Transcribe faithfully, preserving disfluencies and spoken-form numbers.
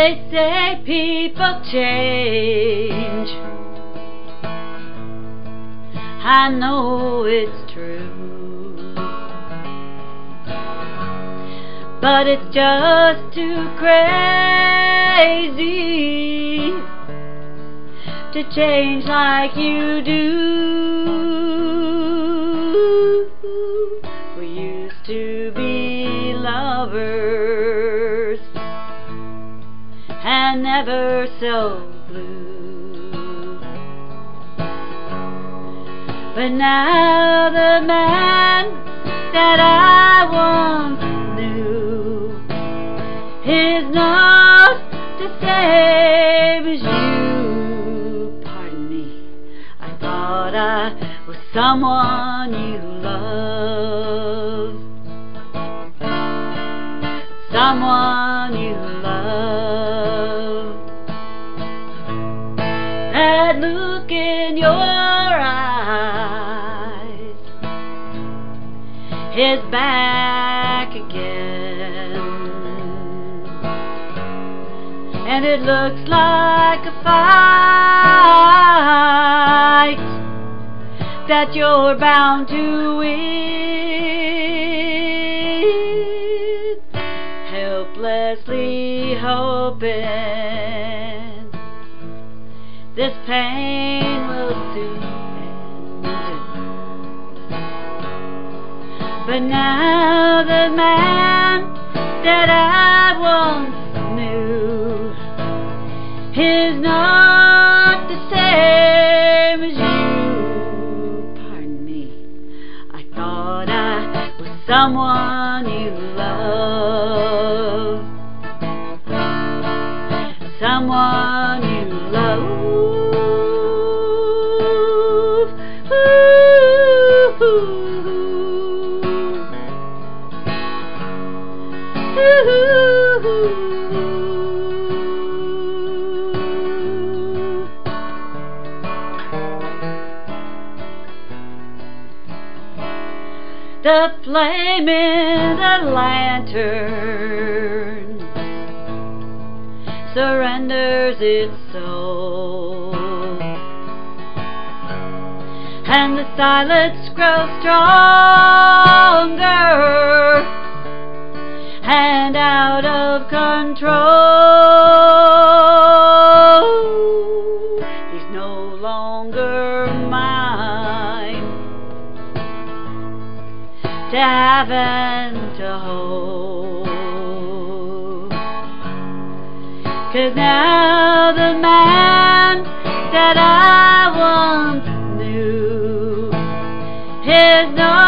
They say people change. I know it's true, but it's just too crazy to change like you do. We used to be lovers and never so blue, but now the man that I once knew is not the same as you. Pardon me, I thought I was someone you loved, someone you loved. That look in your eyes is back again, and it looks like a fight that you're bound to win, helplessly hoping this pain will soon end. But now the man that I once knew is not the same as you. Pardon me, I thought I was someone you love, someone you love. Ooh, ooh, ooh. The flame in the lantern surrenders its soul, and the silence grows stronger and out of control. He's no longer mine to have and to hold, 'cause now the man that I once knew is not